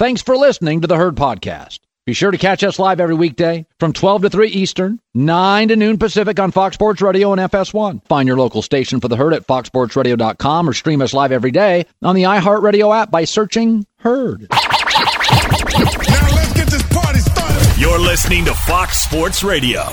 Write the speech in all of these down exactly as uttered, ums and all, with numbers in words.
Thanks for listening to the Herd Podcast. Be sure to catch us live every weekday from twelve to three Eastern, nine to noon Pacific on Fox Sports Radio and F S one. Find your local station for the Herd at fox sports radio dot com or stream us live every day on the iHeartRadio app by searching Herd. Now let's get this party started. You're listening to Fox Sports Radio.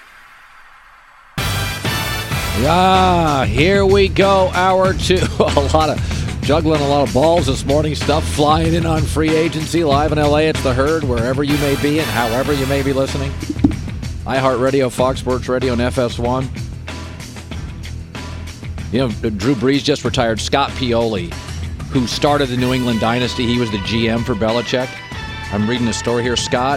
Ah, here we go, hour two. A lot of juggling, a lot of balls this morning. Stuff flying in on free agency. Live in L A, it's the Herd, wherever you may be and however you may be listening. iHeartRadio, Fox Sports Radio, and F S one. You know, Drew Brees just retired. Scott Pioli, who started the New England dynasty, he was the G M for Belichick. I'm reading a story here. Scott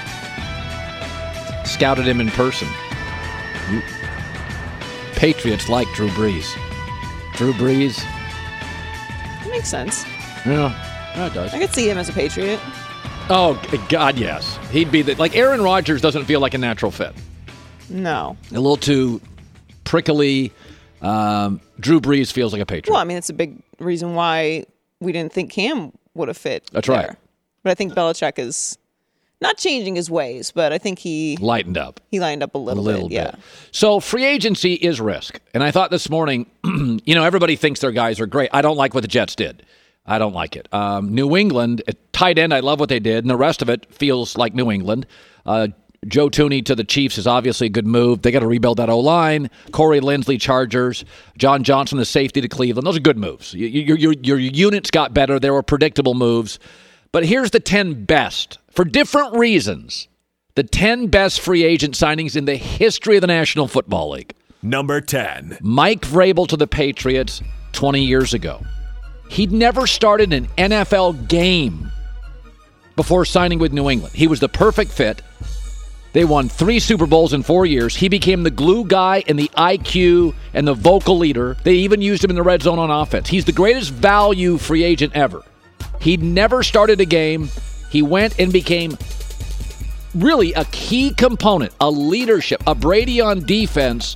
scouted him in person. You, Patriots like Drew Brees. Drew Brees. That makes sense. Yeah, that does. I could see him as a Patriot. Oh, God, yes. He'd be the, like, Aaron Rodgers doesn't feel like a natural fit. No. A little too prickly. Um, Drew Brees feels like a Patriot. Well, I mean, it's a big reason why we didn't think Cam would have fit. That's there. right. But I think Belichick is not changing his ways, but I think he lightened up. He lightened up a little, a little bit, yeah. bit. So free agency is risk. And I thought this morning, you know, everybody thinks their guys are great. I don't like what the Jets did. I don't like it. Um, New England, at tight end, I love what they did, and the rest of it feels like New England. Uh, Joe Tooney to the Chiefs is obviously a good move. They got to rebuild that O-line. Corey Linsley, Chargers. John Johnson, the safety to Cleveland. Those are good moves. Your, your, your units got better. There were predictable moves. But here's the ten best, for different reasons, the ten best free agent signings in the history of the National Football League. Number ten. Mike Vrabel to the Patriots twenty years ago. He'd never started an N F L game before signing with New England. He was the perfect fit. They won three Super Bowls in four years. He became the glue guy and the I Q and the vocal leader. They even used him in the red zone on offense. He's the greatest value free agent ever. He'd never started a game. He went and became really a key component, a leadership, a Brady on defense,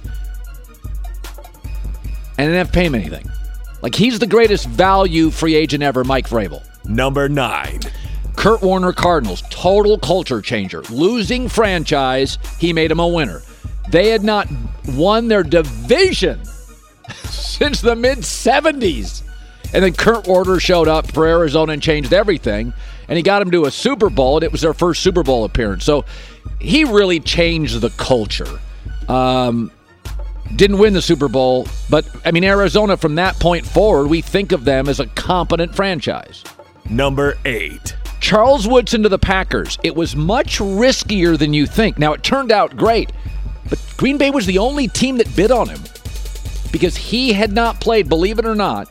and didn't have to pay him anything. Like, he's the greatest value free agent ever, Mike Vrabel. Number nine. Kurt Warner Cardinals, total culture changer. Losing franchise, he made him a winner. They had not won their division since the mid seventies. And then Kurt Warner showed up for Arizona and changed everything. And he got them to a Super Bowl, and it was their first Super Bowl appearance. So he really changed the culture. Um, didn't win the Super Bowl, but, I mean, Arizona, from that point forward, we think of them as a competent franchise. Number eight. Charles Woodson to the Packers. It was much riskier than you think. Now, it turned out great, but Green Bay was the only team that bid on him because he had not played, believe it or not,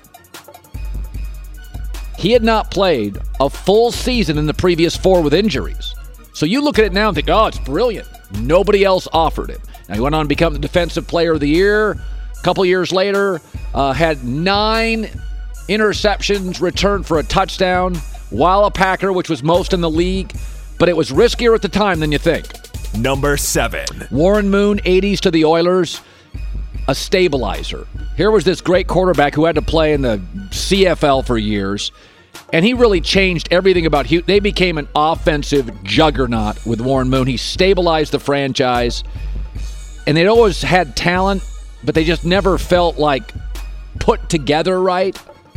he had not played a full season in the previous four with injuries. So you look at it now and think, oh, it's brilliant. Nobody else offered it. Now, he went on to become the Defensive Player of the Year. A couple years later, uh, had nine interceptions returned for a touchdown while a Packer, which was most in the league. But it was riskier at the time than you think. Number seven. Warren Moon, eighties to the Oilers, a stabilizer. Here was this great quarterback who had to play in the C F L for years, and he really changed everything about Houston. They became an offensive juggernaut with Warren Moon. He stabilized the franchise, and they'd always had talent, but they just never felt like put together right.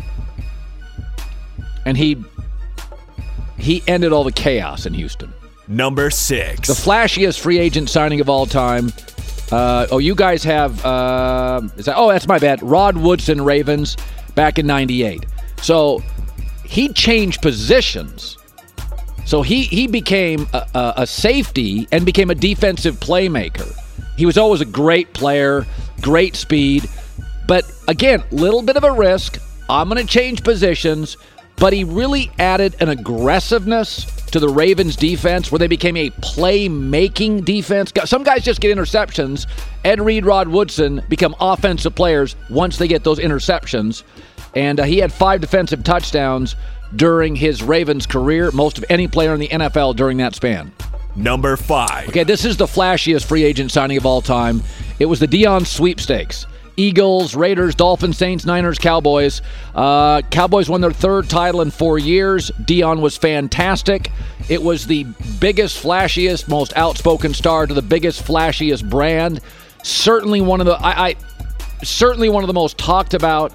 And he he ended all the chaos in Houston. Number six. The flashiest free agent signing of all time. Uh, oh, you guys have, uh, is that, oh, that's my bad. Rod Woodson, Ravens, back in ninety-eight. So he changed positions. So he, he became a, a, a safety and became a defensive playmaker. He was always a great player, great speed. But again, little bit of a risk. I'm going to change positions. But he really added an aggressiveness to the Ravens defense where they became a playmaking defense. Some guys just get interceptions. Ed Reed, Rod Woodson become offensive players once they get those interceptions. And uh, he had five defensive touchdowns during his Ravens career, most of any player in the N F L during that span. Number five. Okay, this is the flashiest free agent signing of all time. It was the Deion sweepstakes. Eagles, Raiders, Dolphins, Saints, Niners, Cowboys. Uh, Cowboys won their third title in four years. Dion was fantastic. It was the biggest, flashiest, most outspoken star to the biggest, flashiest brand. Certainly one of the I, I certainly one of the most talked about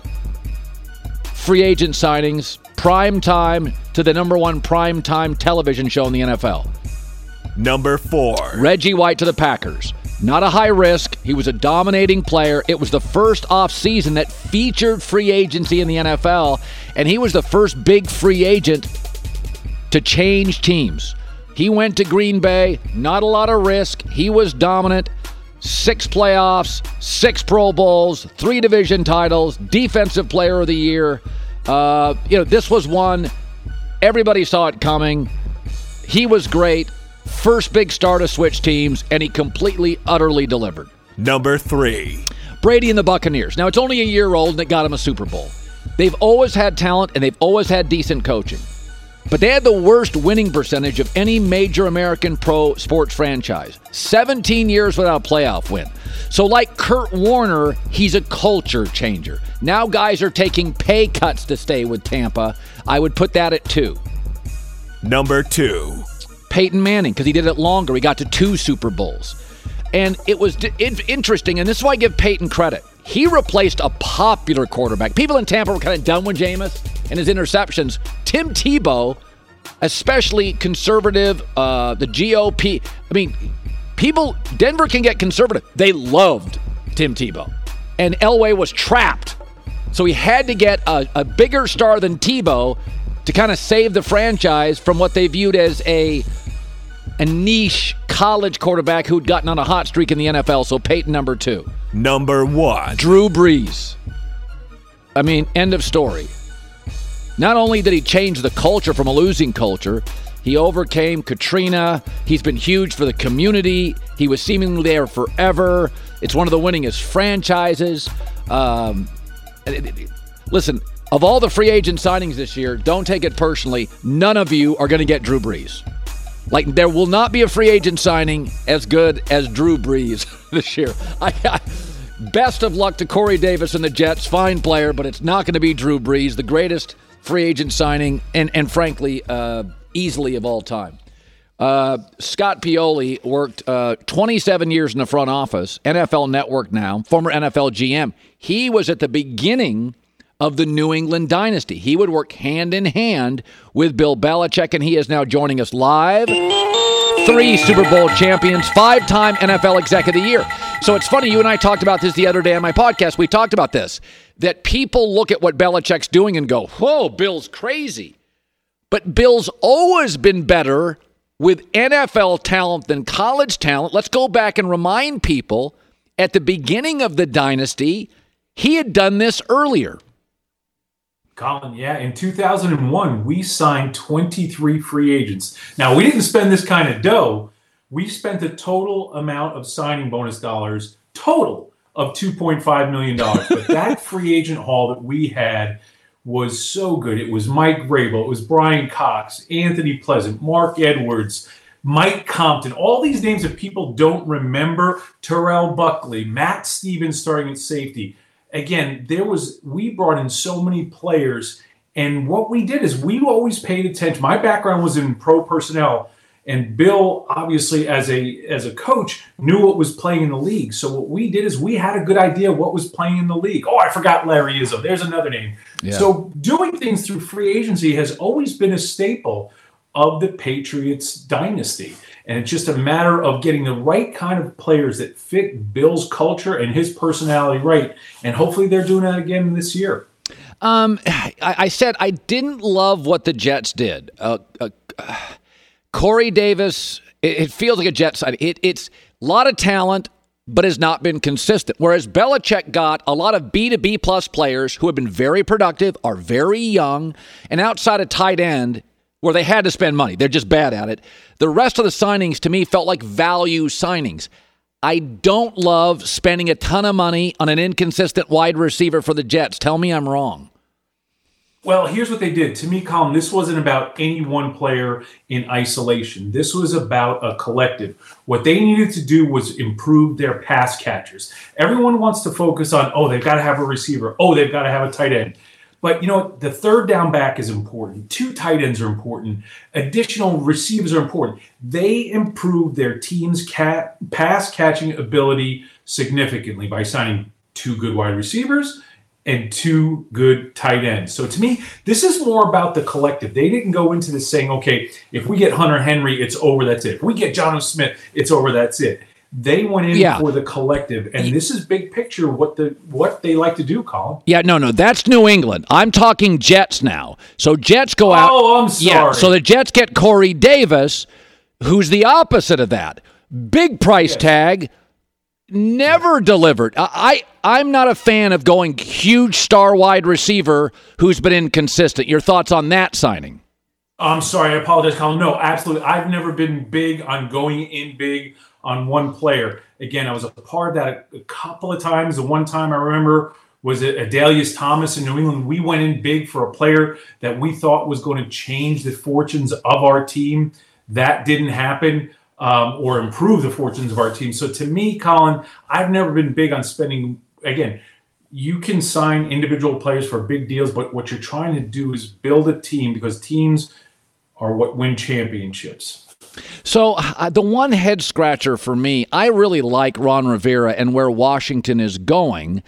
free agent signings. Prime time to the number one prime time television show in the N F L. Number four. Reggie White to the Packers. Not a high risk. He was a dominating player. It was the first offseason that featured free agency in the N F L, and he was the first big free agent to change teams. He went to Green Bay. Not a lot of risk. He was dominant. Six playoffs, six Pro Bowls, three division titles, Defensive Player of the Year. Uh, you know, this was one. Everybody saw it coming. He was great. First big star to switch teams, and he completely, utterly delivered. Number three. Brady and the Buccaneers. Now, it's only a year old, and it got him a Super Bowl. They've always had talent, and they've always had decent coaching. But they had the worst winning percentage of any major American pro sports franchise. seventeen years without a playoff win. So like Kurt Warner, he's a culture changer. Now guys are taking pay cuts to stay with Tampa. I would put that at two. Number two. Peyton Manning, because he did it longer. He got to two Super Bowls. And it was d- interesting, and this is why I give Peyton credit. He replaced a popular quarterback. People in Tampa were kind of done with Jameis and his interceptions. Tim Tebow, especially conservative, uh, the G O P. I mean, people, Denver can get conservative. They loved Tim Tebow. And Elway was trapped. So he had to get a, a bigger star than Tebow to kind of save the franchise from what they viewed as a a niche college quarterback who'd gotten on a hot streak in the N F L. So Peyton, number two. Number one. Drew Brees. I mean, end of story. Not only did he change the culture from a losing culture, he overcame Katrina. He's been huge for the community. He was seemingly there forever. It's one of the winningest franchises. Um, listen, of all the free agent signings this year, don't take it personally. None of you are going to get Drew Brees. Like, there will not be a free agent signing as good as Drew Brees this year. I, I, best of luck to Corey Davis and the Jets. Fine player, but it's not going to be Drew Brees, the greatest free agent signing, and, and frankly, uh, easily of all time. Uh, Scott Pioli worked uh, twenty-seven years in the front office, N F L Network now, former N F L G M. He was at the beginning of the New England dynasty. He would work hand in hand with Bill Belichick, and he is now joining us live. Three Super Bowl champions, five-time N F L Exec of the Year. So it's funny, you and I talked about this the other day on my podcast. We talked about this, that people look at what Belichick's doing and go, whoa, Bill's crazy. But Bill's always been better with N F L talent than college talent. Let's go back and remind people, at the beginning of the dynasty, he had done this earlier. Colin, yeah, in two thousand one, we signed twenty-three free agents. Now, we didn't spend this kind of dough. We spent the total amount of signing bonus dollars, total of two point five million dollars. But that free agent haul that we had was so good. It was Mike Vrabel, it was Brian Cox, Anthony Pleasant, Mark Edwards, Mike Compton, all these names that people don't remember, Terrell Buckley, Matt Stevens starting at safety. Again, there was, we brought in so many players, and what we did is we always paid attention. My background was in pro personnel, and Bill, obviously, as a as a coach, knew what was playing in the league. So what we did is we had a good idea what was playing in the league. Oh, I forgot Larry Izzo. There's another name. Yeah. So doing things through free agency has always been a staple of the Patriots dynasty. And it's just a matter of getting the right kind of players that fit Bill's culture and his personality right. And hopefully they're doing that again this year. Um, I, I said I didn't love what the Jets did. Uh, uh, uh, Corey Davis, it, it feels like a Jets side. It, it's a lot of talent, but has not been consistent. Whereas Belichick got a lot of B to B plus players who have been very productive, are very young, and outside of tight end, where they had to spend money. They're just bad at it. The rest of the signings, to me, felt like value signings. I don't love spending a ton of money on an inconsistent wide receiver for the Jets. Tell me I'm wrong. Well, here's what they did. To me, Colin, this wasn't about any one player in isolation. This was about a collective. What they needed to do was improve their pass catchers. Everyone wants to focus on, oh, they've got to have a receiver. Oh, they've got to have a tight end. But, you know, the third down back is important. Two tight ends are important. Additional receivers are important. They improved their team's cat, pass catching ability significantly by signing two good wide receivers and two good tight ends. So to me, this is more about the collective. They didn't go into this saying, okay, if we get Hunter Henry, it's over, that's it. If we get Jonnu Smith, it's over, that's it. They went in yeah. for the collective, and this is big picture what the what they like to do, Colin. Yeah, no, no, that's New England. I'm talking Jets now. So Jets go out. Oh, I'm sorry. Yeah, so the Jets get Corey Davis, who's the opposite of that. Big price yes. tag, never delivered. I, I, I'm not a fan of going huge star wide receiver who's been inconsistent. Your thoughts on that signing? I'm sorry, I apologize, Colin. No, absolutely. I've never been big on going in big on one player. Again, I was a part of that a, a couple of times. The one time I remember was it Adalius Thomas in New England. We went in big for a player that we thought was going to change the fortunes of our team. That didn't happen, um, or improve the fortunes of our team. So to me, Colin, I've never been big on spending. Again, you can sign individual players for big deals, but what you're trying to do is build a team, because teams are what win championships. So uh, the one head scratcher for me, I really like Ron Rivera and where Washington is going,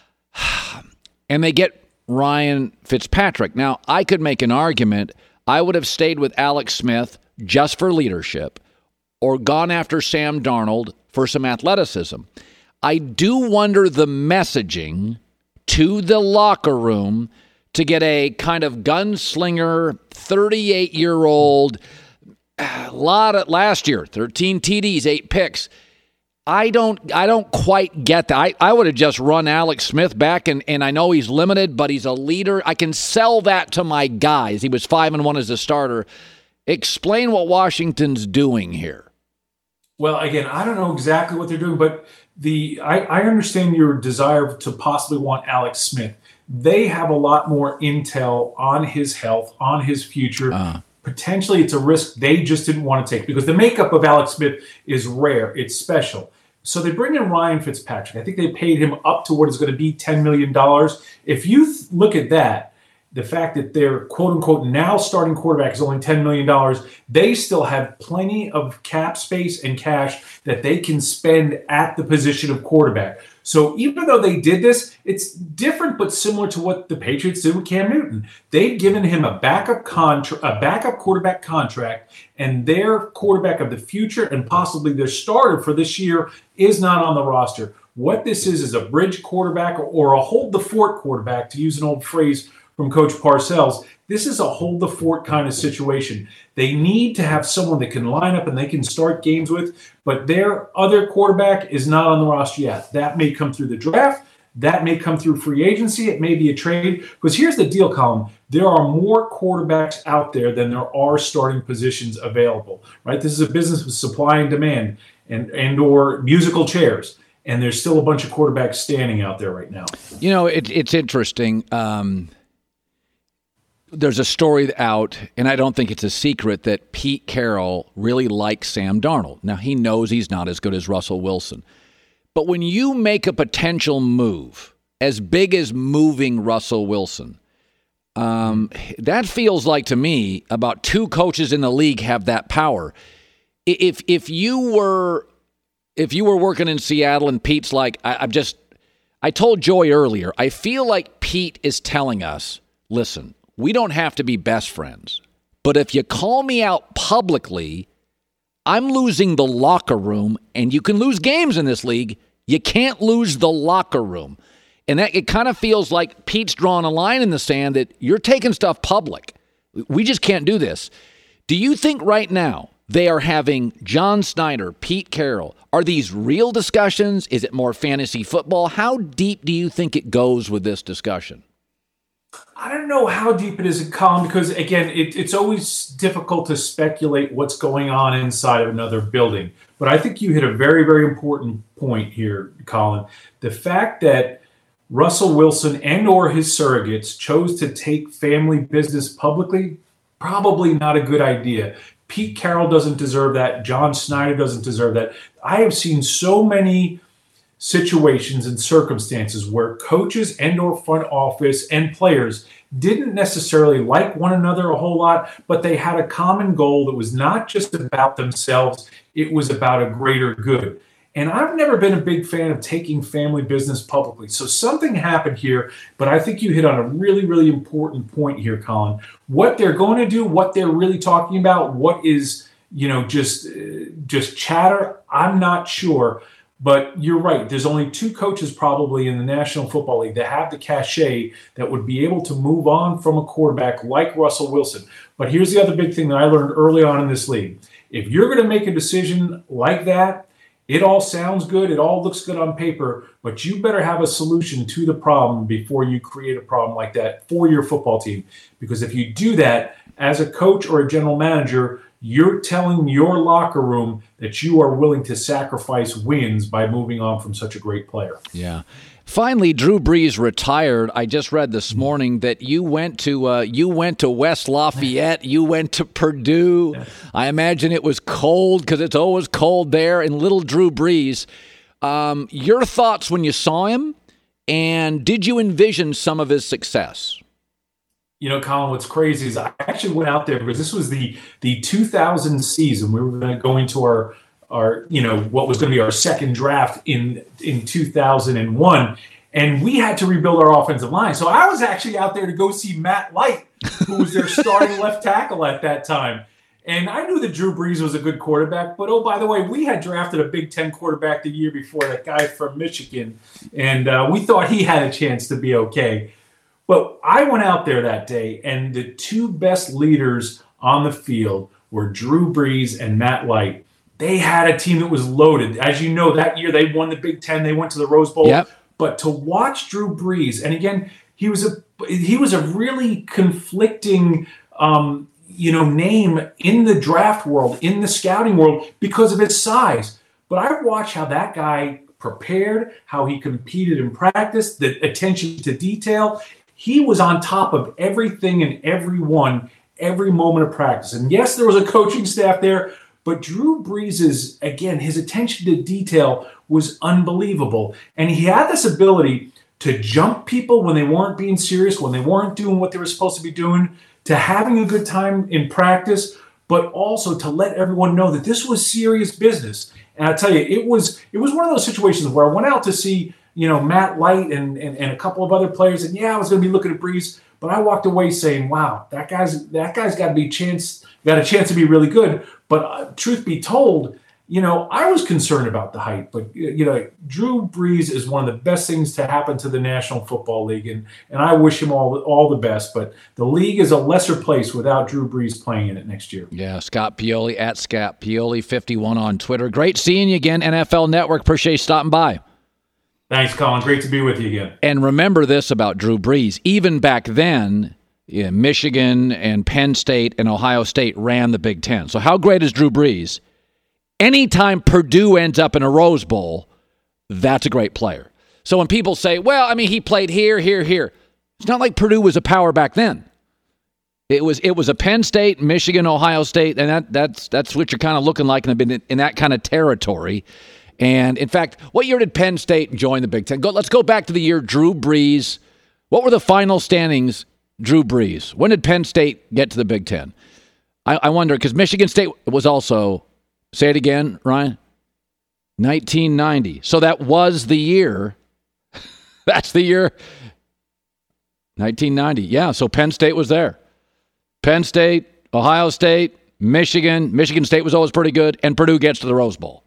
and they get Ryan Fitzpatrick. Now, I could make an argument. I would have stayed with Alex Smith just for leadership, or gone after Sam Darnold for some athleticism. I do wonder the messaging to the locker room to get a kind of gunslinger, thirty-eight-year-old, a lot of last year, thirteen T Ds, eight picks. I don't I don't quite get that. I, I would have just run Alex Smith back, and, and I know he's limited, but he's a leader. I can sell that to my guys. He was five and one as a starter. Explain what Washington's doing here. Well, again, I don't know exactly what they're doing, but the I, I understand your desire to possibly want Alex Smith. They have a lot more intel on his health, on his future. Uh. Potentially, it's a risk they just didn't want to take, because the makeup of Alex Smith is rare. It's special. So they bring in Ryan Fitzpatrick. I think they paid him up to what is going to be ten million dollars. If you th- look at that, the fact that their quote-unquote now starting quarterback is only ten million dollars, they still have plenty of cap space and cash that they can spend at the position of quarterback. So even though they did this, it's different but similar to what the Patriots did with Cam Newton. They've given him a backup contra- a backup quarterback contract, and their quarterback of the future and possibly their starter for this year is not on the roster. What this is is a bridge quarterback, or a hold the fort quarterback, to use an old phrase from Coach Parcells. This is a hold the fort kind of situation. They need to have someone that can line up and they can start games with, but their other quarterback is not on the roster yet. That may come through the draft. That may come through free agency. It may be a trade. Because here's the deal, Colin. There are more quarterbacks out there than there are starting positions available, right? This is a business with supply and demand, and, and or musical chairs. And there's still a bunch of quarterbacks standing out there right now. You know, it, it's interesting. Um, there's a story out, and I don't think it's a secret, that Pete Carroll really likes Sam Darnold. Now, he knows he's not as good as Russell Wilson. But when you make a potential move as big as moving Russell Wilson, um, that feels like, to me, about two coaches in the league have that power. If if you were if you were working in Seattle and Pete's like, I, I'm just, I told Joy earlier, I feel like Pete is telling us, listen, we don't have to be best friends, but if you call me out publicly, I'm losing the locker room, and you can lose games in this league. You can't lose the locker room. And that it kind of feels like Pete's drawing a line in the sand that you're taking stuff public. We just can't do this. Do you think right now they are having John Snyder, Pete Carroll? Are these real discussions? Is it more fantasy football? How deep do you think it goes with this discussion? I don't know how deep it is, Colin, because, again, it, it's always difficult to speculate what's going on inside of another building. But I think you hit a very, very important point here, Colin. The fact that Russell Wilson and or his surrogates chose to take family business publicly, probably not a good idea. Pete Carroll doesn't deserve that. John Snyder doesn't deserve that. I have seen so many situations and circumstances where coaches and or front office and players didn't necessarily like one another a whole lot, but they had a common goal that was not just about themselves, it was about a greater good. And I've never been a big fan of taking family business publicly. So something happened here, but I think you hit on a really, really important point here, Colin. What they're going to do, what they're really talking about, what is, you know, just uh, just chatter, I'm not sure. But you're right. There's only two coaches probably in the National Football League that have the cachet that would be able to move on from a quarterback like Russell Wilson. But here's the other big thing that I learned early on in this league. If you're going to make a decision like that, it all sounds good. It all looks good on paper, but you better have a solution to the problem before you create a problem like that for your football team. Because if you do that as a coach or a general manager, you're telling your locker room that you are willing to sacrifice wins by moving on from such a great player. Yeah. Finally, Drew Brees retired. I just read this morning that you went to uh, you went to West Lafayette. You went to Purdue. I imagine it was cold because it's always cold there. And little Drew Brees, um, your thoughts when you saw him, and did you envision some of his success? You know, Colin, what's crazy is I actually went out there because this was the the two thousand season. We were going to go into our our you know what was going to be our second draft in in two thousand one, and we had to rebuild our offensive line. So I was actually out there to go see Matt Light, who was their starting left tackle at that time. And I knew that Drew Brees was a good quarterback, but oh, by the way, we had drafted a Big Ten quarterback the year before, that guy from Michigan, and uh, we thought he had a chance to be okay. But I went out there that day, and the two best leaders on the field were Drew Brees and Matt Light. They had a team that was loaded. As you know, that year they won the Big Ten. They went to the Rose Bowl. Yep. But to watch Drew Brees, and again, he was a he was a really conflicting um, you know, name in the draft world, in the scouting world, because of his size. But I watched how that guy prepared, how he competed in practice, the attention to detail. He was on top of everything and everyone, every moment of practice. And yes, there was a coaching staff there, but Drew Brees's, again, his attention to detail was unbelievable. And he had this ability to jump people when they weren't being serious, when they weren't doing what they were supposed to be doing, to having a good time in practice, but also to let everyone know that this was serious business. And I tell you, it was it was one of those situations where I went out to see, you know, Matt Light and, and, and a couple of other players, and yeah, I was going to be looking at Brees, but I walked away saying, wow, that guy's that guy's got to be chance got a chance to be really good. But uh, truth be told, you know, I was concerned about the height, but you know, Drew Brees is one of the best things to happen to the National Football League, and and I wish him all all the best. But the league is a lesser place without Drew Brees playing in it next year. Yeah, Scott Pioli at Scott Pioli fifty-one on Twitter. Great seeing you again, N F L Network. Appreciate you stopping by. Thanks, Colin. Great to be with you again. And remember this about Drew Brees. Even back then, yeah, Michigan and Penn State and Ohio State ran the Big Ten. So how great is Drew Brees? Anytime Purdue ends up in a Rose Bowl, that's a great player. So when people say, well, I mean, he played here, here, here. It's not like Purdue was a power back then. It was it was a Penn State, Michigan, Ohio State, and that that's that's what you're kind of looking like in, in, in that kind of territory. And, in fact, what year did Penn State join the Big Ten? Go, let's go back to the year Drew Brees. What were the final standings, Drew Brees? When did Penn State get to the Big Ten? I, I wonder, because Michigan State was also... Say it again, Ryan. nineteen ninety. So that was the year. That's the year. nineteen ninety. Yeah, so Penn State was there. Penn State, Ohio State, Michigan. Michigan State was always pretty good, and Purdue gets to the Rose Bowl.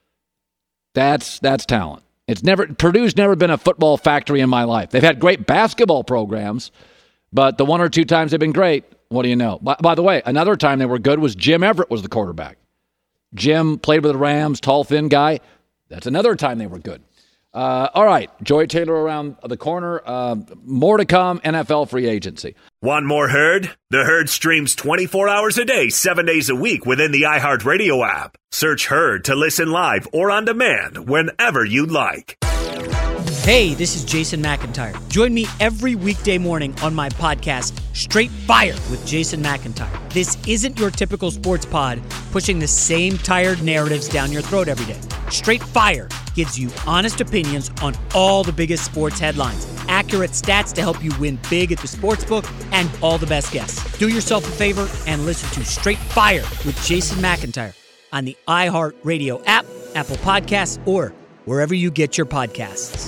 That's that's talent. It's never Purdue's never been a football factory in my life. They've had great basketball programs, but the one or two times they've been great, what do you know? By, by the way, another time they were good was Jim Everett was the quarterback. Jim played with the Rams, tall, thin guy. That's another time they were good. Uh, all right, Joy Taylor around the corner. Uh, more to come, N F L free agency. Want more Herd? The Herd streams twenty-four hours a day, seven days a week within the iHeartRadio app. Search Herd to listen live or on demand whenever you like. Hey, this is Jason McIntyre. Join me every weekday morning on my podcast, Straight Fire with Jason McIntyre. This isn't your typical sports pod pushing the same tired narratives down your throat every day. Straight Fire gives you honest opinions on all the biggest sports headlines, accurate stats to help you win big at the sportsbook, and all the best guests. Do yourself a favor and listen to Straight Fire with Jason McIntyre on the iHeartRadio app, Apple Podcasts, or wherever you get your podcasts.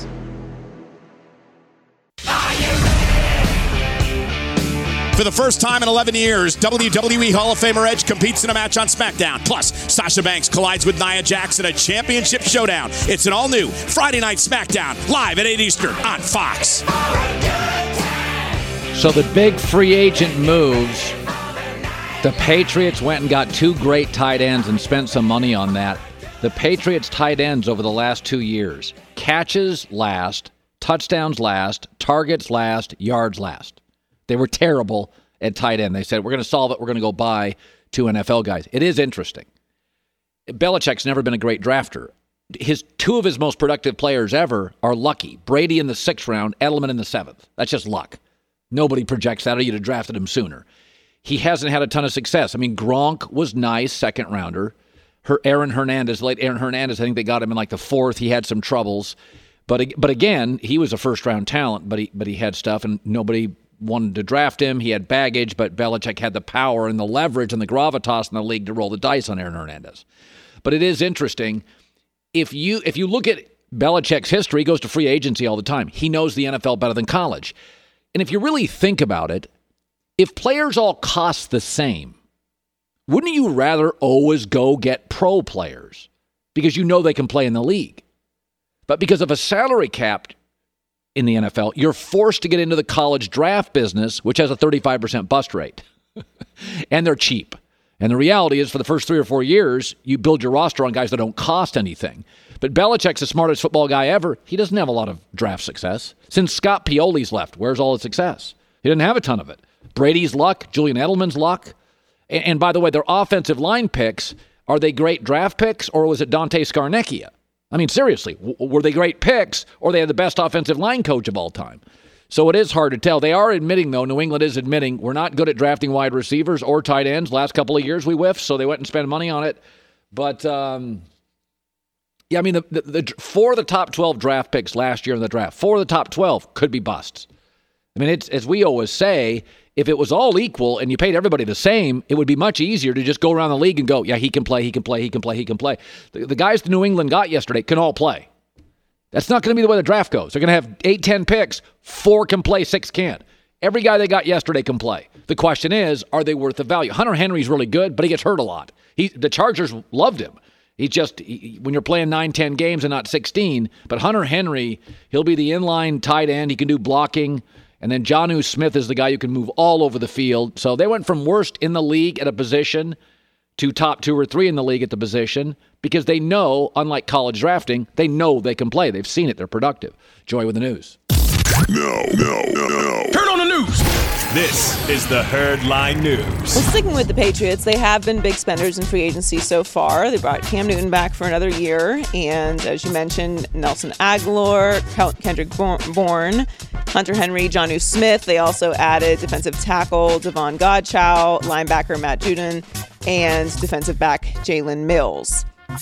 For the first time in eleven years, W W E Hall of Famer Edge competes in a match on SmackDown. Plus, Sasha Banks collides with Nia Jax in a championship showdown. It's an all-new Friday Night SmackDown, live at eight Eastern on Fox. So the big free agent moves, the Patriots went and got two great tight ends and spent some money on that. The Patriots tight ends over the last two years, catches last, touchdowns last, targets last, yards last. They were terrible at tight end. They said, we're going to solve it. We're going to go buy two N F L guys. It is interesting. Belichick's never been a great drafter. His two of his most productive players ever are lucky. Brady in the sixth round, Edelman in the seventh. That's just luck. Nobody projects that, or you'd have drafted him sooner. He hasn't had a ton of success. I mean, Gronk was nice, second rounder. Her Aaron Hernandez, late Aaron Hernandez, I think they got him in like the fourth. He had some troubles. But but again, he was a first-round talent, but he but he had stuff, and nobody wanted to draft him. He had baggage, but Belichick had the power and the leverage and the gravitas in the league to roll the dice on Aaron Hernandez. But it is interesting. If you if you look at Belichick's history, he goes to free agency all the time. He knows the N F L better than college. And if you really think about it, if players all cost the same, wouldn't you rather always go get pro players? Because you know they can play in the league. But because of a salary cap in the N F L, you're forced to get into the college draft business, which has a thirty-five percent bust rate. And they're cheap. And the reality is, for the first three or four years, you build your roster on guys that don't cost anything. But Belichick's the smartest football guy ever. He doesn't have a lot of draft success. Since Scott Pioli's left, where's all his success? He didn't have a ton of it. Brady's luck, Julian Edelman's luck. And, and by the way, their offensive line picks, are they great draft picks, or was it Dante Scarnecchia? I mean, seriously, w- were they great picks, or they had the best offensive line coach of all time? So it is hard to tell. They are admitting, though, New England is admitting, we're not good at drafting wide receivers or tight ends. Last couple of years we whiffed, so they went and spent money on it. But, um, yeah, I mean, the, the, the four of the top twelve draft picks last year in the draft, four of the top twelve could be busts. I mean, it's as we always say, if it was all equal and you paid everybody the same, it would be much easier to just go around the league and go, yeah, he can play, he can play, he can play, he can play. The, the guys the New England got yesterday can all play. That's not going to be the way the draft goes. They're going to have eight, ten picks. Four can play, six can't. Every guy they got yesterday can play. The question is, are they worth the value? Hunter Henry's really good, but he gets hurt a lot. He, the Chargers loved him. He's just, he, when you're playing nine, ten games and not sixteen, but Hunter Henry, he'll be the inline tight end. He can do blocking. And then Jonnu Smith is the guy who can move all over the field. So they went from worst in the league at a position to top two or three in the league at the position because they know, unlike college drafting, they know they can play. They've seen it. They're productive. Joy with the news. No, no, no, no. Turn on the news. This is the Herd Line News. Well, sticking with the Patriots, they have been big spenders in free agency so far. They brought Cam Newton back for another year. And as you mentioned, Nelson Aguilar, Kendrick Bourne, Hunter Henry, Jonnu Smith. They also added defensive tackle Devon Godchow, linebacker Matt Judon, and defensive back Jalen Mills.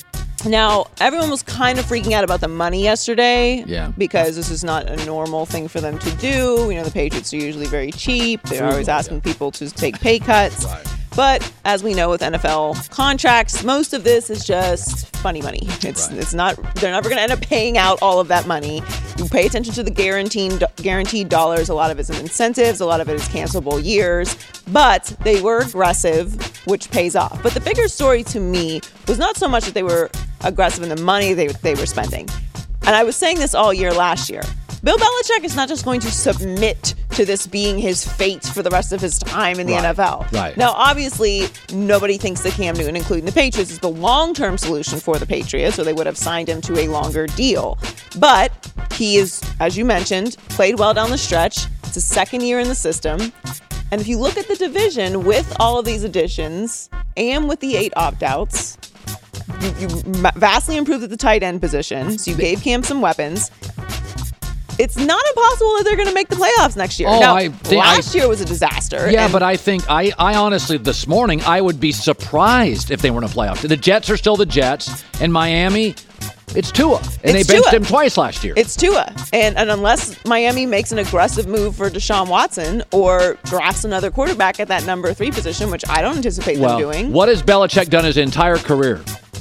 Now, everyone was kind of freaking out about the money yesterday Yeah. because this is not a normal thing for them to do. You know, the Patriots are usually very cheap. They're always asking people to take pay cuts. Right. But as we know with N F L contracts, most of this is just funny money. It's Right. it's not. They're never going to end up paying out all of that money. You pay attention to the guaranteed guaranteed dollars. A lot of it is in incentives. A lot of it is cancelable years. But they were aggressive, which pays off. But the bigger story to me was not so much that they were aggressive in the money they they were spending. And I was saying this all year last year. Bill Belichick is not just going to submit to this being his fate for the rest of his time in the Right. N F L. Right. Now, obviously, nobody thinks that Cam Newton, including the Patriots, is the long-term solution for the Patriots, or they would have signed him to a longer deal. But he is, as you mentioned, played well down the stretch. It's his second year in the system. And if you look at the division with all of these additions and with the eight opt-outs, you, you vastly improved at the tight end position. So you gave Cam some weapons. it's not impossible that they're going to make the playoffs next year. Oh, now, I think last I, year was a disaster. Yeah, and, but I think, I, I honestly, this morning, I would be surprised if they weren't a playoff. The Jets are still the Jets, and Miami, it's Tua. And It's they benched Tua. him twice last year. It's Tua. And, and unless Miami makes an aggressive move for Deshaun Watson or drafts another quarterback at that number three position, which I don't anticipate well, them doing. What has Belichick done his entire career?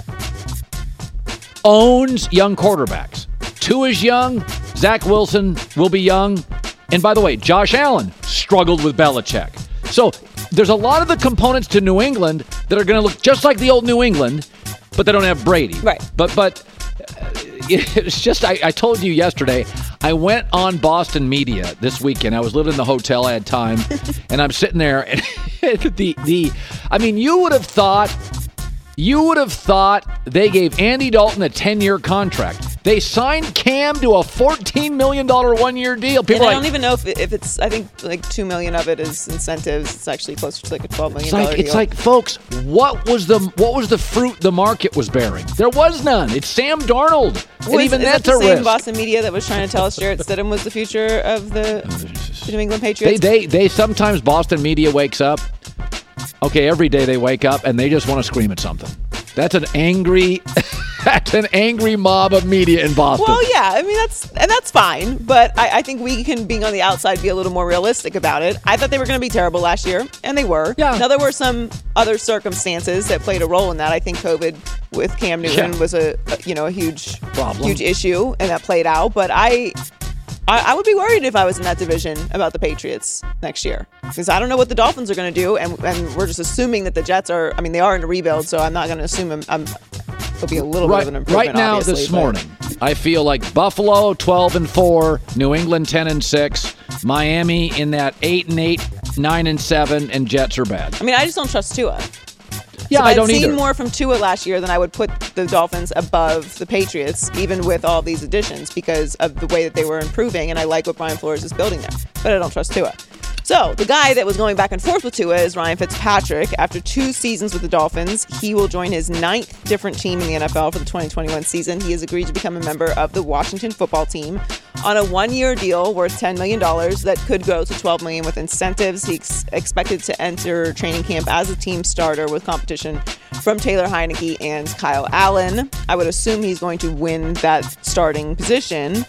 Owns young quarterbacks. Tua's young. Zach Wilson will be young. And by the way, Josh Allen struggled with Belichick. So there's a lot of the components to New England that are going to look just like the old New England, but they don't have Brady. Right. But but uh, it's just, I, I told you yesterday, I went on Boston Media this weekend. I was living in the hotel, I had time, and I'm sitting there, and the the I mean, you would have thought, you would have thought they gave Andy Dalton a ten-year contract. They signed Cam to a fourteen million dollars one-year deal. People and I are don't like, even know if, if it's, I think like two million dollars of it is incentives. It's actually closer to like a twelve million It's dollars like deal. it's like, folks, what was the what was the fruit the market was bearing? There was none. It's Sam Darnold, and Was- even is that's that the a same risk. Boston media that was trying to tell us Jarrett Stidham was the future of the, the New England They Patriots? they they sometimes Boston media wakes up. Okay, every day they wake up and they just want to scream at something. That's an angry, that's an angry mob of media in Boston. Well, yeah, I mean that's and that's fine, but I, I think we can, being on the outside, be a little more realistic about it. I thought they were going to be terrible last year, and they were. Yeah. Now there were some other circumstances that played a role in that. I think COVID with Cam Newton Yeah. was a, a you know a huge Problem. huge issue, and that played out. But I. I I would be worried if I was in that division about the Patriots next year, because I don't know what the Dolphins are going to do, and and we're just assuming that the Jets are. I mean, they are in a rebuild, so I'm not going to assume I'm, I'm. There'll be a little right, bit of an improvement. right now, obviously, this but- morning, I feel like Buffalo twelve and four, New England ten and six, Miami in that eight and eight, nine and seven, and Jets are bad. I mean, I just don't trust Tua. Yeah, so I I've don't seen either. more from Tua last year than I would put the Dolphins above the Patriots, even with all these additions, because of the way that they were improving, and I like what Brian Flores is building there. But I don't trust Tua. So the guy that was going back and forth with Tua is Ryan Fitzpatrick. After two seasons with the Dolphins, he will join his ninth different team in the N F L for the twenty twenty-one season. He has agreed to become a member of the Washington football team on a one-year deal worth ten million dollars that could go to twelve million dollars with incentives. He's expected to enter training camp as a team starter with competition from Taylor Heineke and Kyle Allen. I would assume he's going to win that starting position,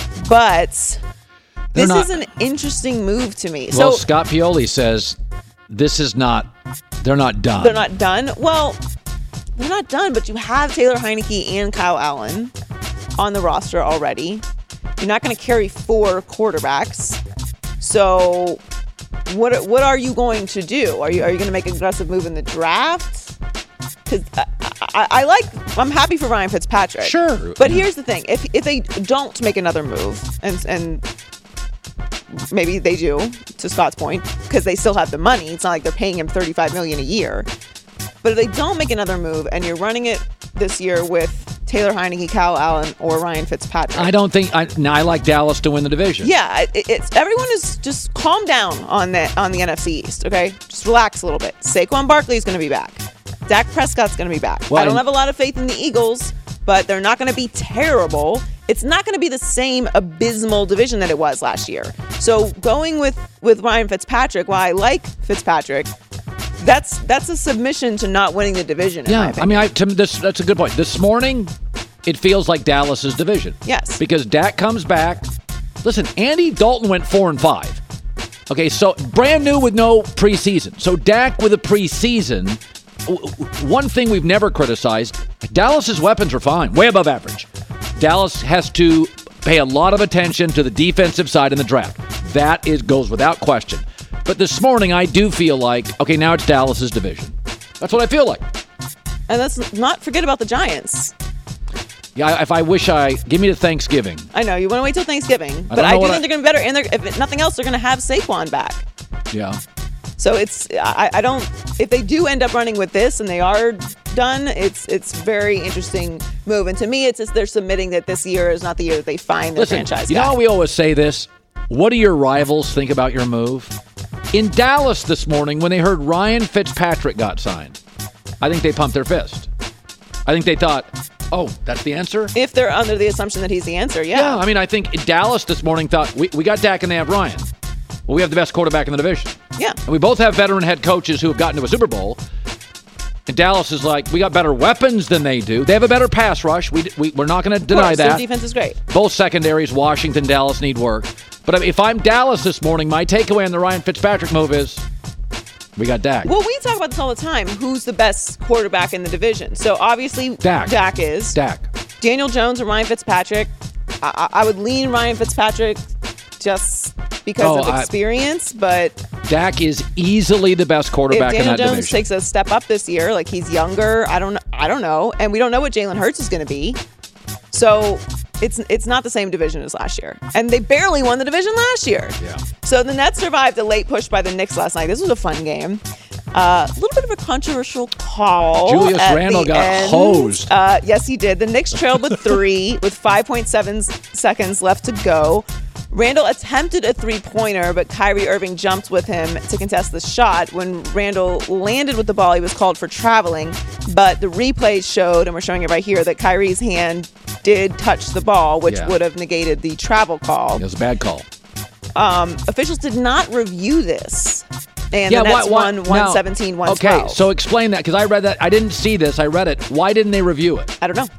but They're this not- is an interesting move to me. Well, so Scott Pioli says this is not, they're not done. they're not done. Well, they're not done, but you have Taylor Heineke and Kyle Allen on the roster already. You're not going to carry four quarterbacks. So what what are you going to do? Are you are you going to make an aggressive move in the draft? Because I, I, I like, I'm happy for Ryan Fitzpatrick. Sure. But here's the thing: if if they don't make another move, and and maybe they do, to Scott's point, because they still have the money. It's not like they're paying him thirty-five million dollars a year. But if they don't make another move, and you're running it this year with Taylor Heineke, Kyle Allen, or Ryan Fitzpatrick, I don't think, I, now I like Dallas to win the division. yeah, it, it's everyone is just calm down on the on the N F C East. Okay, just relax a little bit. Saquon Barkley is going to be back. Dak Prescott's going to be back. Well, I don't and- have a lot of faith in the Eagles, but they're not going to be terrible. It's not going to be the same abysmal division that it was last year. So going with with Ryan Fitzpatrick, while I like Fitzpatrick, that's that's a submission to not winning the division. In my Yeah, I opinion. mean, I, to, this, that's a good point. This morning, it feels like Dallas's division. Yes. Because Dak comes back. Listen, Andy Dalton went four and five. Okay, so brand new with no preseason. So Dak with a preseason. w- w- One thing we've never criticized: Dallas's weapons are fine, way above average. Dallas has to pay a lot of attention to the defensive side in the draft. That is goes without question. But this morning, I do feel like, okay, now it's Dallas's division. That's what I feel like. and let's not forget about the Giants. Yeah, if I wish I give me to Thanksgiving. I know you want to wait till Thanksgiving, but don't I, know do what think I- they're going to be better. And they're, if nothing else, they're going to have Saquon back. Yeah. So it's I, I don't if they do end up running with this and they are done, it's it's very interesting move. And to me, it's just they're submitting that this year is not the year that they find their Listen, franchise you guy. know how we always say this? What do your rivals think about your move? In Dallas this morning, when they heard Ryan Fitzpatrick got signed, I think they pumped their fist. I think they thought, Oh, that's the answer? If they're under the assumption that he's the answer, yeah. Yeah, I mean, I think Dallas this morning thought, we, we got Dak and they have Ryan. Well, we have the best quarterback in the division. Yeah. And we both have veteran head coaches who have gotten to a Super Bowl. And Dallas is like, we got better weapons than they do. They have a better pass rush. We, we, we're not going to deny course, that. Their defense is great. Both secondaries, Washington, Dallas, need work. But I mean, if I'm Dallas this morning, my takeaway on the Ryan Fitzpatrick move is we got Dak. Well, we talk about this all the time. Who's the best quarterback in the division? So obviously, Dak. Dak is. Dak. Daniel Jones or Ryan Fitzpatrick. I, I would lean Ryan Fitzpatrick just because Oh, of I- experience, but Dak is easily the best if quarterback in Daniel that Jones division. takes a step up this year, like he's younger, I don't, I don't know, and we don't know what Jalen Hurts is going to be. So it's it's not the same division as last year, and they barely won the division last year. Yeah. So the Nets survived a late push by the Knicks last night. This was a fun game. Uh, a little bit of a controversial call. Julius at Randle the got end. hosed. Uh, yes, he did. The Knicks trailed with three with five point seven s- seconds left to go. Randall attempted a three-pointer, but Kyrie Irving jumped with him to contest the shot. When Randall landed with the ball, he was called for traveling, but the replays showed, and we're showing it right here, that Kyrie's hand did touch the ball, which Yeah. would have negated the travel call. It was a bad call. Um, officials did not review this, and Yeah, the Nets why- why- won one now- seventeen, one twelve. Okay, so explain that, because I read that. I didn't see this. I read it. Why didn't they review it? I don't know.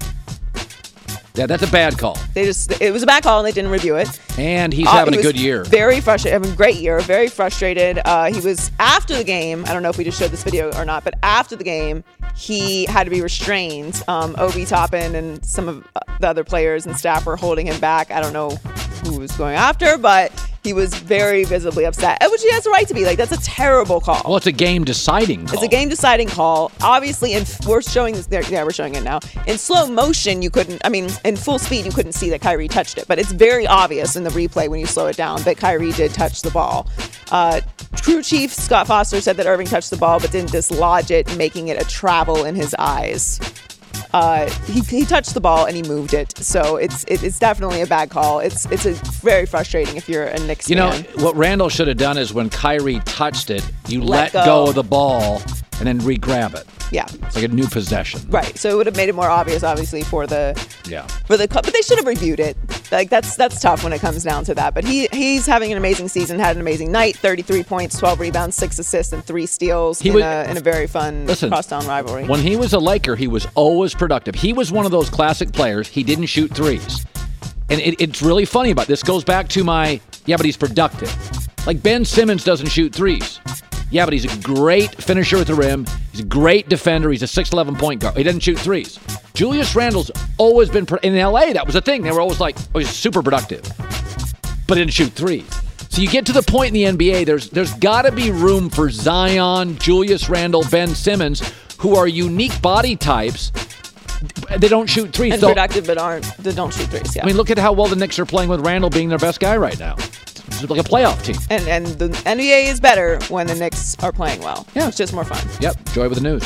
Yeah, that's a bad call. They just it was a bad call, and they didn't review it. And he's Uh, having he a was good year. Very frustrated. Having a great year. Very frustrated. Uh, he was after the game. I don't know if we just showed this video or not, but after the game, he had to be restrained. Um, Obi Toppin and some of the other players and staff were holding him back. I don't know who was going after, but he was very visibly upset, which he has a right to be. Like, that's a terrible call. Well, it's a game-deciding call. It's a game-deciding call. Obviously, in we're showing this there. Yeah, we're showing it now. In slow motion, you couldn't. I mean, in full speed, you couldn't see that Kyrie touched it. But it's very obvious in the replay when you slow it down that Kyrie did touch the ball. Uh, crew chief Scott Foster said that Irving touched the ball, but didn't dislodge it, making it a travel in his eyes. Uh, he, he touched the ball and he moved it, so it's it, it's definitely a bad call. It's it's a very frustrating if you're a Knicks You know, fan. what Randall should have done is when Kyrie touched it, you let, Let go. go of the ball and then re-grab it. Yeah, It's like a new possession. right. So it would have made it more obvious, obviously, for the Yeah. for the club, but they should have reviewed it. Like that's that's tough when it comes down to that. But he he's having an amazing season, had an amazing night, thirty-three points, twelve rebounds, six assists, and three steals He in, was- a, in a very fun Listen, crosstown rivalry. When he was a Laker, he was always productive. He was one of those classic players. He didn't shoot threes. And it, it's really funny about this. Goes back to my, yeah, but he's productive. Like Ben Simmons doesn't shoot threes. Yeah, but he's a great finisher at the rim. He's a great defender. He's a six eleven point guard. He doesn't shoot threes. Julius Randle's always been, pro- in L A, that was the thing. They were always like, oh, he's super productive. But didn't shoot threes. So you get to the point in the N B A, there's there's got to be room for Zion, Julius Randle, Ben Simmons, who are unique body types. They don't shoot threes. and So- productive, but aren't they don't shoot threes. Yeah, I mean, look at how well the Knicks are playing with Randle being their best guy right now. It's like a playoff team. and and the N B A is better when the Knicks are playing well. Yeah. It's just more fun. Yep, joy with the news.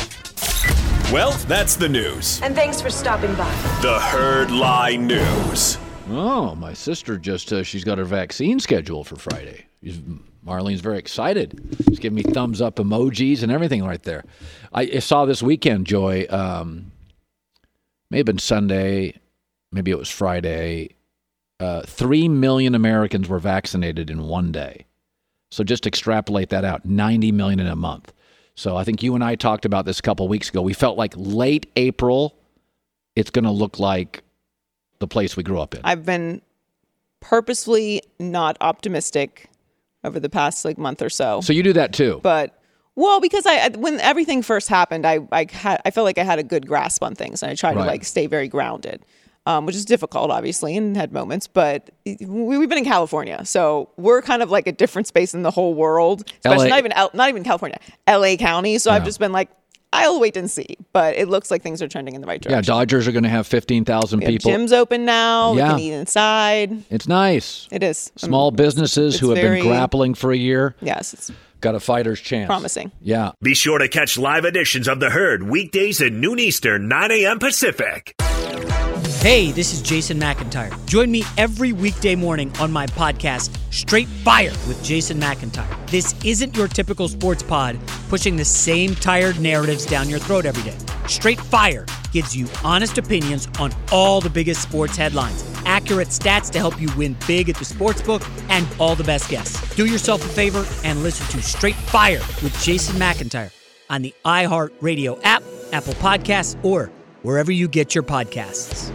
Well, that's the news. And thanks for stopping by. The Herd Lie News. Oh, my sister just, uh, she's got her vaccine scheduled for Friday. She's, Marlene's very excited. She's giving me thumbs up emojis and everything right there. I, I saw this weekend, Joy, um, may have been Sunday, maybe it was Friday, uh, three million Americans were vaccinated in one day. So just extrapolate that out, ninety million in a month. So I think you and I talked about this a couple of weeks ago. We felt like late April, it's going to look like the place we grew up in. I've been purposefully not optimistic over the past like month or so. So you do that too. But well, because I I- when everything first happened, I I had I felt like I had a good grasp on things, and I tried Right. to like stay very grounded, um, which is difficult, obviously, and had moments. But we, we've been in California, so we're kind of like a different space in the whole world, especially L A not even L- not even California, L A County. So I've Yeah. just been like, I'll wait and see. But it looks like things are trending in the right Yeah, direction. Dodgers are going to have fifteen thousand We have people. gyms open now. Yeah. We can eat inside. It's nice. It is Small Um, businesses it's who have very- been grappling for a year Yes, it's got a fighter's chance. promising. Yeah. Be sure to catch live editions of The Herd weekdays at noon Eastern, nine a.m. Pacific. Hey, this is Jason McIntyre. Join me every weekday morning on my podcast, Straight Fire with Jason McIntyre. This isn't your typical sports pod pushing the same tired narratives down your throat every day. Straight Fire gives you honest opinions on all the biggest sports headlines, accurate stats to help you win big at the sportsbook, and all the best guests. Do yourself a favor and listen to Straight Fire with Jason McIntyre on the iHeartRadio app, Apple Podcasts, or wherever you get your podcasts.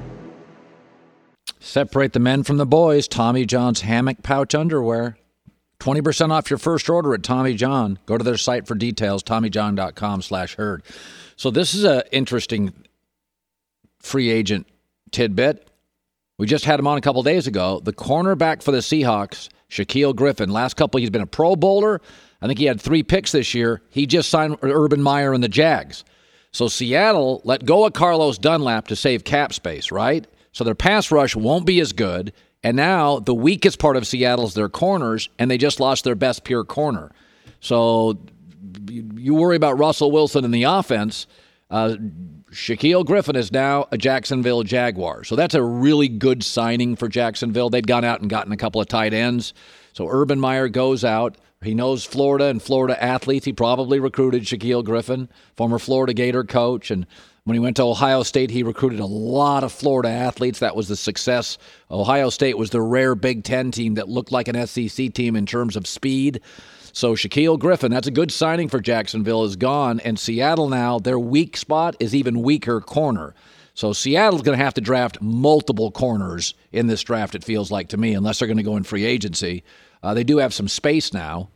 Separate the men from the boys. Tommy John's hammock pouch underwear. twenty percent off your first order at Tommy John. Go to their site for details, TommyJohn.com slash herd. So this is an interesting free agent tidbit. We just had him on a couple days ago. The cornerback for the Seahawks, Shaquille Griffin. Last couple, he's been a Pro Bowler. I think he had three picks this year. He just signed Urban Meyer and the Jags. So Seattle let go of Carlos Dunlap to save cap space, right? So their pass rush won't be as good. And now the weakest part of Seattle is their corners, and they just lost their best pure corner. So you worry about Russell Wilson in the offense. Uh, Shaquille Griffin is now a Jacksonville Jaguar. So that's a really good signing for Jacksonville. They'd gone out and gotten a couple of tight ends. So Urban Meyer goes out. He knows Florida and Florida athletes. He probably recruited Shaquille Griffin, former Florida Gator coach. And when he went to Ohio State, he recruited a lot of Florida athletes. That was the success. Ohio State was the rare Big Ten team that looked like an S E C team in terms of speed. So Shaquille Griffin, that's a good signing for Jacksonville, is gone. And Seattle now, their weak spot is even weaker corner. So Seattle's going to have to draft multiple corners in this draft, it feels like to me, unless they're going to go in free agency. Uh, they do have some space now.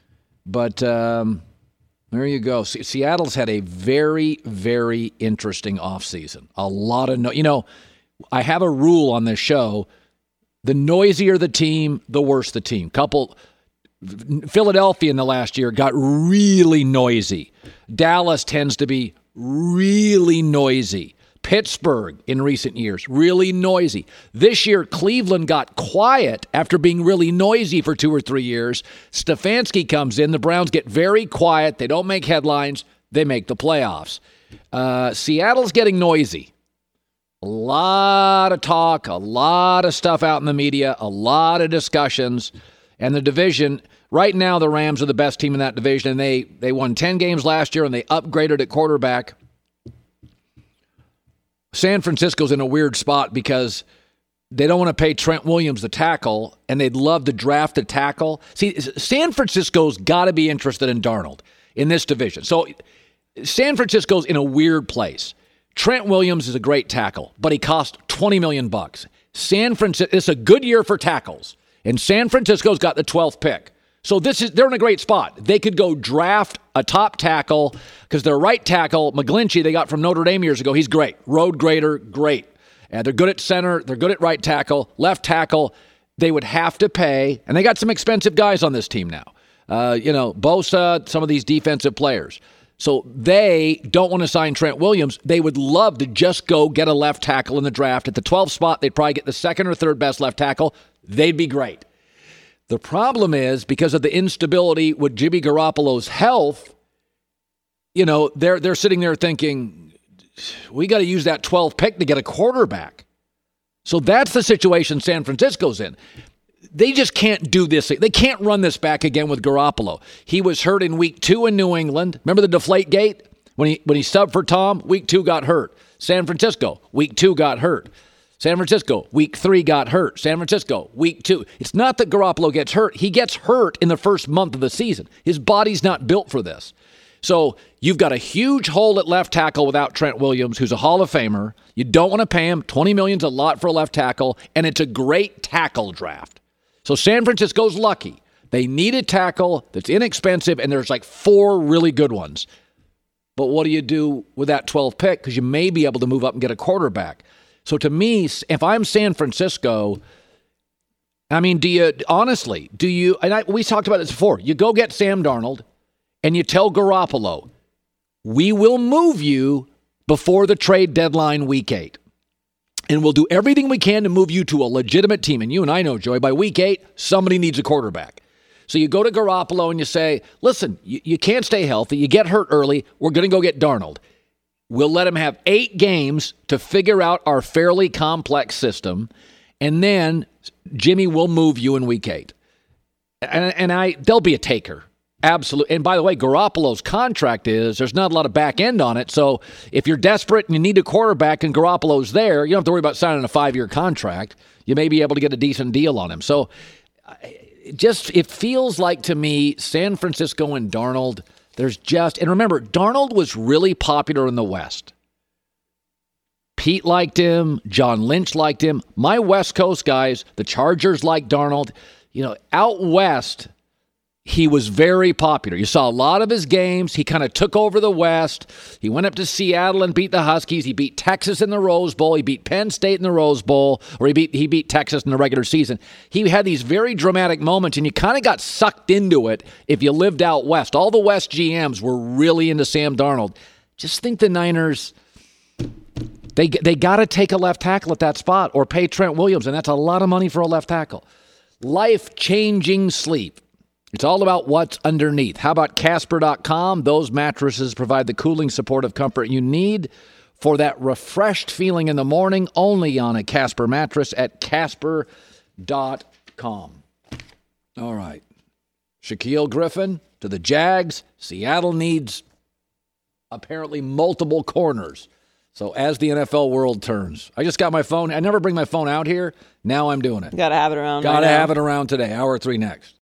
But um, there you go. Se- Seattle's had a very, very interesting offseason. A lot of, no- you know, I have a rule on this show. The noisier the team, the worse the team. Couple, Philadelphia in the last year got really noisy. Dallas tends to be really noisy. Pittsburgh in recent years, really noisy. This year, Cleveland got quiet after being really noisy for two or three years. Stefanski comes in. The Browns get very quiet. They don't make headlines. They make the playoffs. Uh, Seattle's getting noisy. A lot of talk, a lot of stuff out in the media, a lot of discussions. And the division, right now the Rams are the best team in that division. And they, they won ten games last year, and they upgraded at quarterback. San Francisco's in a weird spot because they don't want to pay Trent Williams the tackle, and they'd love to draft a tackle. See, San Francisco's got to be interested in Darnold in this division. So San Francisco's in a weird place. Trent Williams is a great tackle, but he cost twenty million bucks. San Francisco, it's a good year for tackles, and San Francisco's got the twelfth pick. So this is they're in a great spot. They could go draft a top tackle because their right tackle, McGlinchey, they got from Notre Dame years ago. He's great. Road grader, great. And they're good at center. They're good at right tackle. Left tackle, they would have to pay. And they got some expensive guys on this team now. Uh, you know, Bosa, some of these defensive players. So they don't want to sign Trent Williams. They would love to just go get a left tackle in the draft. At the twelfth spot, they'd probably get the second or third best left tackle. They'd be great. The problem is, because of the instability with Jimmy Garoppolo's health, you know, they're they're sitting there thinking, we got to use that twelfth pick to get a quarterback. So that's the situation San Francisco's in. They just can't do this. They can't run this back again with Garoppolo. He was hurt in week two in New England. Remember the deflate gate? When he when he subbed for Tom, week two got hurt. San Francisco, week two got hurt. San Francisco, week three got hurt. San Francisco, week two. It's not that Garoppolo gets hurt. He gets hurt in the first month of the season. His body's not built for this. So you've got a huge hole at left tackle without Trent Williams, who's a Hall of Famer. You don't want to pay him. twenty million dollars is a lot for a left tackle, and it's a great tackle draft. So San Francisco's lucky. They need a tackle that's inexpensive, and there's like four really good ones. But what do you do with that twelfth pick? Because you may be able to move up and get a quarterback. So to me, if I'm San Francisco, I mean, do you, honestly, do you, and I, we talked about this before, you go get Sam Darnold and you tell Garoppolo, we will move you before the trade deadline week eight. And we'll do everything we can to move you to a legitimate team. And you and I know, Joey, by week eight, somebody needs a quarterback. So you go to Garoppolo and you say, listen, you, you can't stay healthy. You get hurt early. We're going to go get Darnold. We'll let him have eight games to figure out our fairly complex system, and then Jimmy will move you in week eight. And, and I, there'll be a taker. Absolutely. And by the way, Garoppolo's contract is there's not a lot of back end on it. So if you're desperate and you need a quarterback and Garoppolo's there, you don't have to worry about signing a five-year contract. You may be able to get a decent deal on him. So it just it feels like to me, San Francisco and Darnold, there's just, and remember, Darnold was really popular in the West. Pete liked him. John Lynch liked him. My West Coast guys, the Chargers liked Darnold. You know, out West, he was very popular. You saw a lot of his games. He kind of took over the West. He went up to Seattle and beat the Huskies. He beat Texas in the Rose Bowl. He beat Penn State in the Rose Bowl, or he beat he beat Texas in the regular season. He had these very dramatic moments, and you kind of got sucked into it if you lived out West. All the West G Ms were really into Sam Darnold. Just think the Niners, they they got to take a left tackle at that spot or pay Trent Williams, and that's a lot of money for a left tackle. Life-changing sleep. It's all about what's underneath. How about Casper dot com? Those mattresses provide the cooling supportive comfort you need for that refreshed feeling in the morning, only on a Casper mattress at Casper dot com. All right. Shaquille Griffin to the Jags. Seattle needs apparently multiple corners. So as the N F L world turns, I just got my phone. I never bring my phone out here. Now I'm doing it. Got to have it around. Got to right have now. it around today. Hour three next.